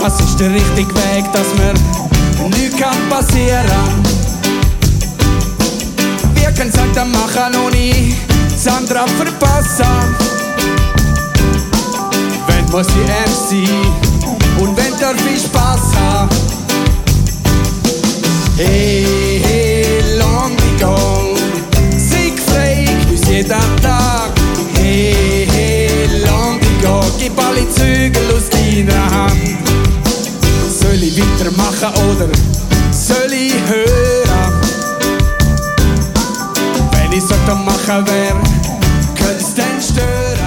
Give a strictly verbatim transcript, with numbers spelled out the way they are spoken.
Was ist der richtige Weg, dass mir nichts kann passieren? Wir können Sachen machen, ohne Sandra verpassen. Wenn muss ich ernst sein und wenn darf ich Spaß haben. Hey, hey, long gone, sieg frei, uns jeden Tag. Hey, hey, long gone, gib alle Zügel aus deiner Hand. Soll ich weitermachen oder soll ich hören? Wenn ich so machen, wer könnte es denn stören?